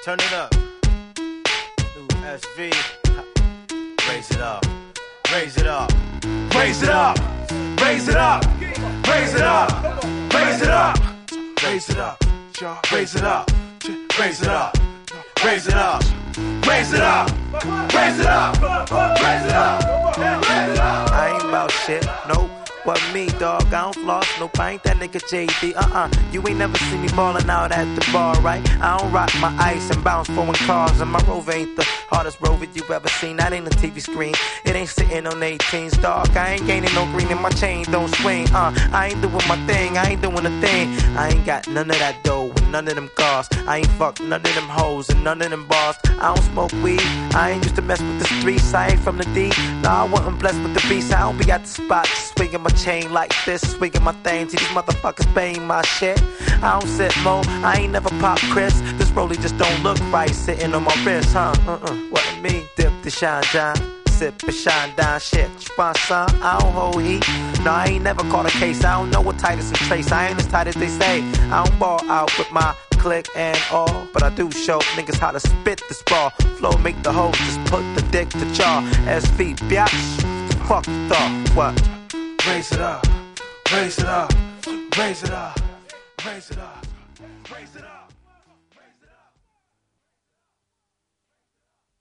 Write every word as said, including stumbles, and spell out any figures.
Turn it up. New S V. Raise it up. Raise it up. Raise it up. Raise it up. Raise it up. Raise it up. Raise it up. Raise it up. Raise it up. Raise it up. Raise it up. Raise it up. Raise it up. Raise it up. I ain't about shit. Nope. What me, dog? I don't floss, nope, I ain't that nigga J D. Uh-uh, you ain't never seen me ballin' out at the bar, right? I don't rock my ice and bounce foreign cars, and my Rover ain't the hardest Rover you've ever seen. That ain't a T V screen, it ain't sitting on eighteens, dog. I ain't gaining no green and my chain don't swing. Uh, I ain't doing my thing, I ain't doing a thing. I ain't got none of that dough and none of them cars. I ain't fucked none of them hoes and none of them bars. I don't smoke weed, I ain't used to mess with the streets. I ain't from the D, nah, I wasn't blessed with the beast. I don't be at the spot swinging my chain like this, swinging my thing. See these motherfuckers paying my shit. I don't sit mo, I ain't never pop Chris. This rollie just don't look right sitting on my wrist, huh? Uh-uh, what it mean? Dip the shine down, sip and shine down shit. You find son? I don't hold heat. No, I ain't never caught a case. I don't know what Titus and Trace. I ain't as tight as they say. I don't ball out with my click and all, but I do show niggas how to spit this ball. Flow make the hoe just put the dick to jaw. S V, biatch, fuck the thought. What? Raise it up, raise it up, raise it up, raise it up, raise it up.